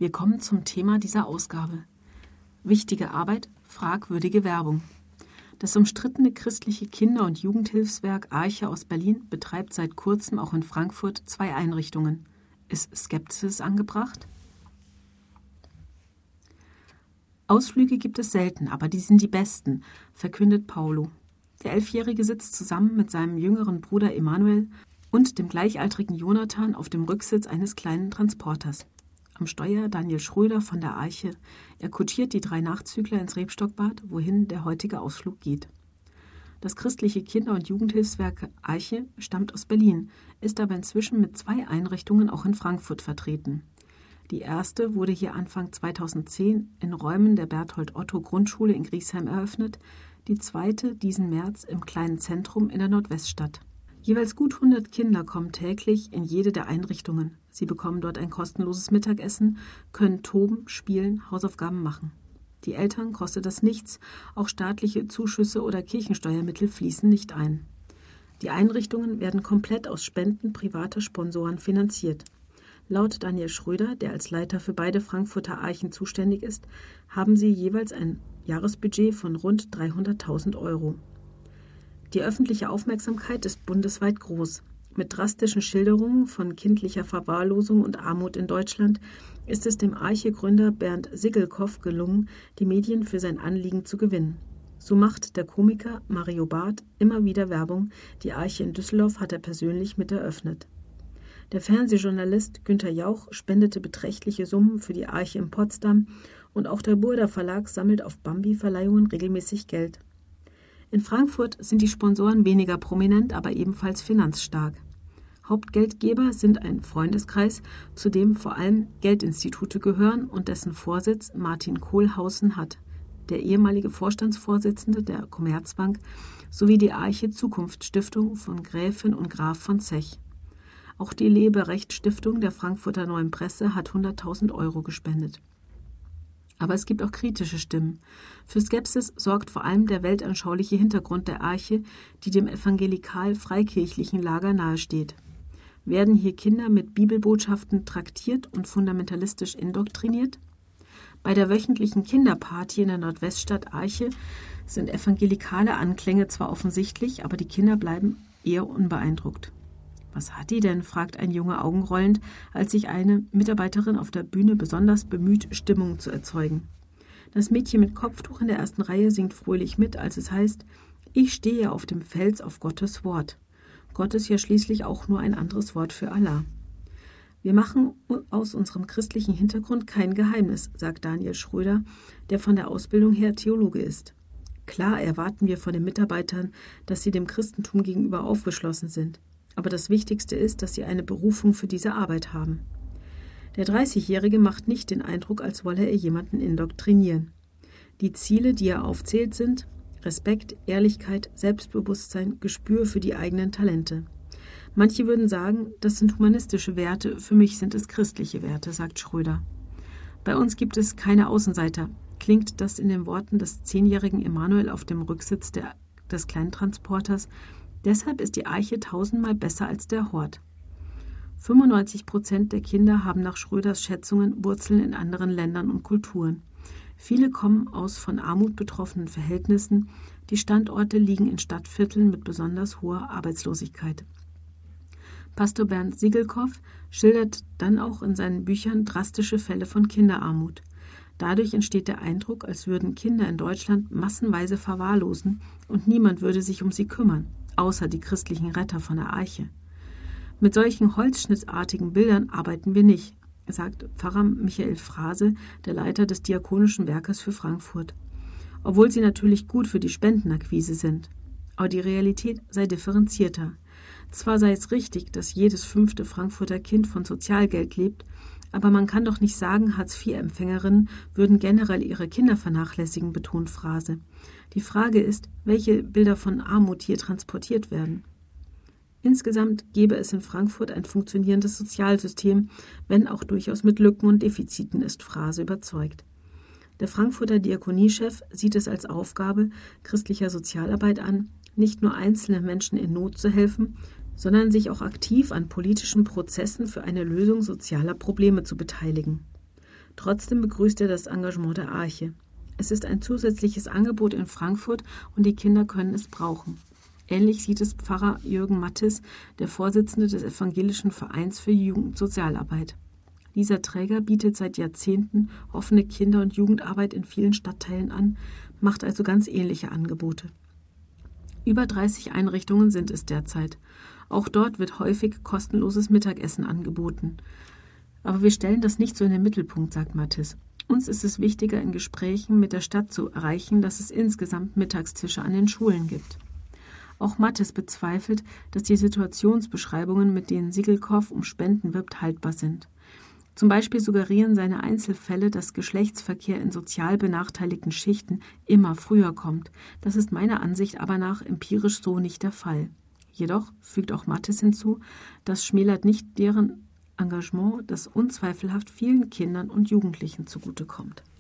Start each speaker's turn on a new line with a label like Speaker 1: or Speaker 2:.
Speaker 1: Wir kommen zum Thema dieser Ausgabe. Wichtige Arbeit, fragwürdige Werbung. Das umstrittene christliche Kinder- und Jugendhilfswerk Arche aus Berlin betreibt seit kurzem auch in Frankfurt 2 Einrichtungen. Ist Skepsis angebracht? Ausflüge gibt es selten, aber die sind die besten, verkündet Paulo. Der 11-Jährige sitzt zusammen mit seinem jüngeren Bruder Emanuel und dem gleichaltrigen Jonathan auf dem Rücksitz eines kleinen Transporters. Am Steuer Daniel Schröder von der Arche. Er kutschiert die 3 Nachzügler ins Rebstockbad, wohin der heutige Ausflug geht. Das christliche Kinder- und Jugendhilfswerk Arche stammt aus Berlin, ist aber inzwischen mit 2 Einrichtungen auch in Frankfurt vertreten. Die erste wurde hier Anfang 2010 in Räumen der Berthold-Otto-Grundschule in Griesheim eröffnet, die zweite diesen März im kleinen Zentrum in der Nordweststadt. Jeweils gut 100 Kinder kommen täglich in jede der Einrichtungen. Sie bekommen dort ein kostenloses Mittagessen, können toben, spielen, Hausaufgaben machen. Die Eltern kostet das nichts, auch staatliche Zuschüsse oder Kirchensteuermittel fließen nicht ein. Die Einrichtungen werden komplett aus Spenden privater Sponsoren finanziert. Laut Daniel Schröder, der als Leiter für beide Frankfurter Archen zuständig ist, haben sie jeweils ein Jahresbudget von rund 300.000 €. Die öffentliche Aufmerksamkeit ist bundesweit groß. Mit drastischen Schilderungen von kindlicher Verwahrlosung und Armut in Deutschland ist es dem Arche-Gründer Bernd Sigelkow gelungen, die Medien für sein Anliegen zu gewinnen. So macht der Komiker Mario Barth immer wieder Werbung. Die Arche in Düsseldorf hat er persönlich mit eröffnet. Der Fernsehjournalist Günther Jauch spendete beträchtliche Summen für die Arche in Potsdam und auch der Burda Verlag sammelt auf Bambi-Verleihungen regelmäßig Geld. In Frankfurt sind die Sponsoren weniger prominent, aber ebenfalls finanzstark. Hauptgeldgeber sind ein Freundeskreis, zu dem vor allem Geldinstitute gehören und dessen Vorsitz Martin Kohlhausen hat, der ehemalige Vorstandsvorsitzende der Commerzbank sowie die Arche Zukunft Stiftung von Gräfin und Graf von Zech. Auch die Leberecht Stiftung der Frankfurter Neuen Presse hat 100.000 € gespendet. Aber es gibt auch kritische Stimmen. Für Skepsis sorgt vor allem der weltanschauliche Hintergrund der Arche, die dem evangelikal-freikirchlichen Lager nahesteht. Werden hier Kinder mit Bibelbotschaften traktiert und fundamentalistisch indoktriniert? Bei der wöchentlichen Kinderparty in der Nordweststadt Arche sind evangelikale Anklänge zwar offensichtlich, aber die Kinder bleiben eher unbeeindruckt. »Was hat die denn?« fragt ein Junge augenrollend, als sich eine Mitarbeiterin auf der Bühne besonders bemüht, Stimmung zu erzeugen. Das Mädchen mit Kopftuch in der ersten Reihe singt fröhlich mit, als es heißt, »Ich stehe auf dem Fels auf Gottes Wort.« Gott ist ja schließlich auch nur ein anderes Wort für Allah. Wir machen aus unserem christlichen Hintergrund kein Geheimnis, sagt Daniel Schröder, der von der Ausbildung her Theologe ist. Klar erwarten wir von den Mitarbeitern, dass sie dem Christentum gegenüber aufgeschlossen sind. Aber das Wichtigste ist, dass sie eine Berufung für diese Arbeit haben. Der 30-Jährige macht nicht den Eindruck, als wolle er jemanden indoktrinieren. Die Ziele, die er aufzählt, sind Respekt, Ehrlichkeit, Selbstbewusstsein, Gespür für die eigenen Talente. Manche würden sagen, das sind humanistische Werte, für mich sind es christliche Werte, sagt Schröder. Bei uns gibt es keine Außenseiter, klingt das in den Worten des 10-jährigen Emanuel auf dem Rücksitz des Kleintransporters. Deshalb ist die Arche 1000-mal besser als der Hort. 95% der Kinder haben nach Schröders Schätzungen Wurzeln in anderen Ländern und Kulturen. Viele kommen aus von Armut betroffenen Verhältnissen. Die Standorte liegen in Stadtvierteln mit besonders hoher Arbeitslosigkeit. Pastor Bernd Sigelkow schildert dann auch in seinen Büchern drastische Fälle von Kinderarmut. Dadurch entsteht der Eindruck, als würden Kinder in Deutschland massenweise verwahrlosen und niemand würde sich um sie kümmern, außer die christlichen Retter von der Arche. Mit solchen holzschnittartigen Bildern arbeiten wir nicht, sagt Pfarrer Michael Frase, der Leiter des Diakonischen Werkes für Frankfurt. Obwohl sie natürlich gut für die Spendenakquise sind. Aber die Realität sei differenzierter. Zwar sei es richtig, dass jedes 5. Frankfurter Kind von Sozialgeld lebt, aber man kann doch nicht sagen, Hartz-IV-Empfängerinnen würden generell ihre Kinder vernachlässigen, betont Frase. Die Frage ist, welche Bilder von Armut hier transportiert werden. Insgesamt gäbe es in Frankfurt ein funktionierendes Sozialsystem, wenn auch durchaus mit Lücken und Defiziten, ist Frase überzeugt. Der Frankfurter Diakoniechef sieht es als Aufgabe christlicher Sozialarbeit an, nicht nur einzelnen Menschen in Not zu helfen, sondern sich auch aktiv an politischen Prozessen für eine Lösung sozialer Probleme zu beteiligen. Trotzdem begrüßt er das Engagement der Arche. Es ist ein zusätzliches Angebot in Frankfurt und die Kinder können es brauchen. Ähnlich sieht es Pfarrer Jürgen Mattes, der Vorsitzende des Evangelischen Vereins für Jugendsozialarbeit. Dieser Träger bietet seit Jahrzehnten offene Kinder- und Jugendarbeit in vielen Stadtteilen an, macht also ganz ähnliche Angebote. Über 30 Einrichtungen sind es derzeit. Auch dort wird häufig kostenloses Mittagessen angeboten. Aber wir stellen das nicht so in den Mittelpunkt, sagt Mattes. Uns ist es wichtiger, in Gesprächen mit der Stadt zu erreichen, dass es insgesamt Mittagstische an den Schulen gibt. Auch Mattes bezweifelt, dass die Situationsbeschreibungen, mit denen Sigelkopf um Spenden wirbt, haltbar sind. Zum Beispiel suggerieren seine Einzelfälle, dass Geschlechtsverkehr in sozial benachteiligten Schichten immer früher kommt. Das ist meiner Ansicht aber nach empirisch so nicht der Fall. Jedoch fügt auch Mattes hinzu, das schmälert nicht deren Engagement, das unzweifelhaft vielen Kindern und Jugendlichen zugutekommt.